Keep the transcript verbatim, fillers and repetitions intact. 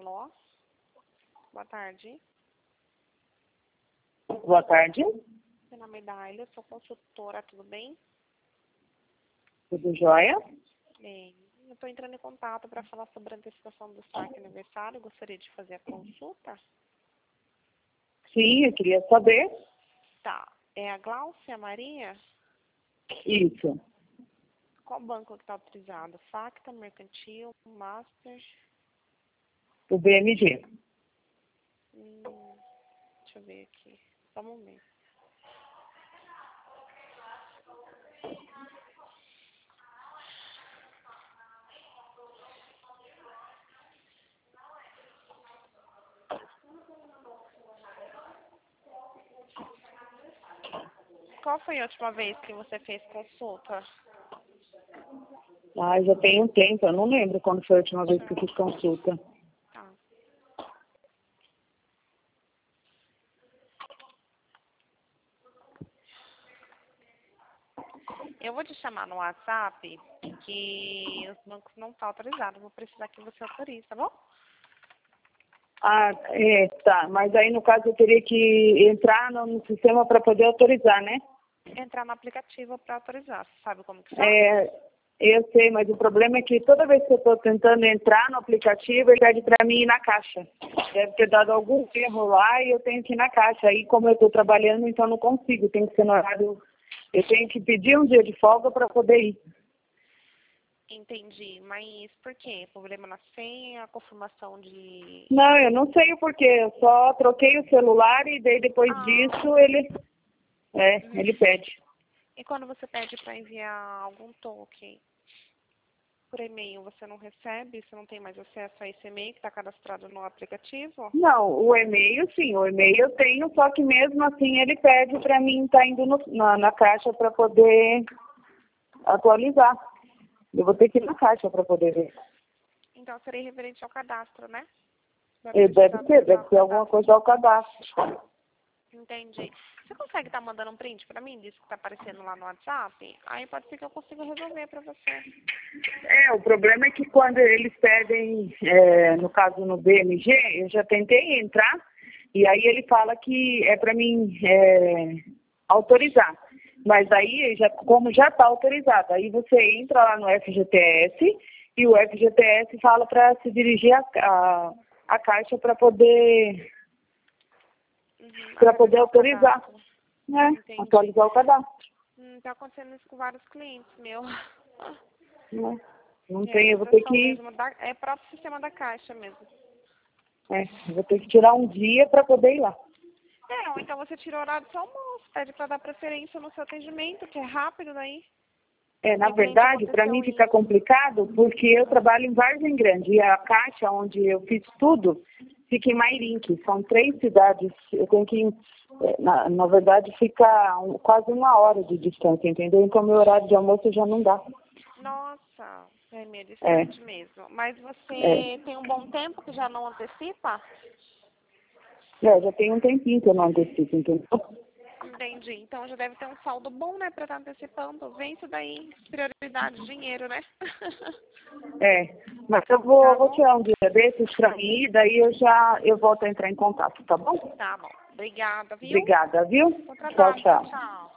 Alô? Boa tarde. Boa tarde. Meu nome é Daila, sou consultora, tudo bem? Tudo jóia? Bem, eu estou entrando em contato para falar sobre a antecipação do saque aniversário. Gostaria de fazer a consulta? Sim, eu queria saber. Tá. É a Gláucia Maria? Isso. Qual banco que está autorizado? Facta, Mercantil, Master? O B M G. Hum, deixa eu ver aqui. Só um momento. Qual foi a última vez que você fez consulta? Ah, já tem um tempo, eu não lembro quando foi a última vez que eu fiz consulta. Tá. Eu vou te chamar no WhatsApp que os bancos não estão autorizados. Vou precisar que você autorize, tá bom? Ah, é, tá. Mas aí, no caso, eu teria que entrar no, no sistema para poder autorizar, né? Entrar no aplicativo para autorizar. Você sabe como que faz? É, eu sei, mas o problema é que toda vez que eu estou tentando entrar no aplicativo, ele pede para mim ir na caixa. Deve ter dado algum erro lá e eu tenho que ir na caixa. Aí, como eu estou trabalhando, então não consigo. Tem que ser no horário... Eu tenho que pedir um dia de folga para poder ir. Entendi. Mas por quê? Problema na senha, confirmação de... Não, eu não sei o porquê. Eu só troquei o celular e daí depois Ah. disso ele... É, Uhum. ele pede. E quando você pede para enviar algum token por e-mail, você não recebe? Você não tem mais acesso a esse e-mail que está cadastrado no aplicativo? Não, o e-mail sim, o e-mail eu tenho, só que mesmo assim ele pede para mim estar indo no, na, na caixa para poder atualizar. Eu vou ter que ir na caixa para poder ver. Então seria referente ao cadastro, né? É, deve ser, deve ser alguma coisa ao cadastro. Entendi. Você consegue estar mandando um print para mim disso que está aparecendo lá no WhatsApp? Aí pode ser que eu consiga resolver para você. É, o problema é que quando eles pedem, é, no caso no B M G, eu já tentei entrar e aí ele fala que é para mim é, autorizar. Mas aí, já, como já está autorizado, aí você entra lá no F G T S e o F G T S fala para se dirigir a, a, a caixa para poder, Uhum, para poder autorizar, cadastro. né? Entendi. Atualizar o cadastro. Hum, tá acontecendo isso com vários clientes meus. Né? Não É, tem, eu mas vou é ter só que, mesmo, da, é próprio sistema da caixa mesmo. é, eu vou ter que tirar um dia para poder ir lá. É, ou então você tira o horário do seu almoço, pede para dar preferência no seu atendimento, que é rápido daí. É, na E o cliente verdade, para aconteceu mim fica isso. complicado porque eu trabalho em Vargem Grande e a caixa onde eu fiz tudo fica em Mairinque. São três cidades. Eu tenho que, é, na, na verdade, fica um, quase uma hora de distância, entendeu? Então, meu horário de almoço já não dá. Nossa, é meio É, distante mesmo. Mas você é, tem um bom tempo que já não antecipa? é, já tem um tempinho que eu não antecipo, entendeu? Entendi. Então já deve ter um saldo bom, né, para estar antecipando. Vem isso daí, prioridade, dinheiro, né? É, mas eu vou, Tá vou bom? tirar um dia desses para mim e daí eu já eu volto a entrar em contato, tá bom? Tá bom. Obrigada, viu? Obrigada, viu? Bom Tchau, trabalho. Tchau, tchau. tchau.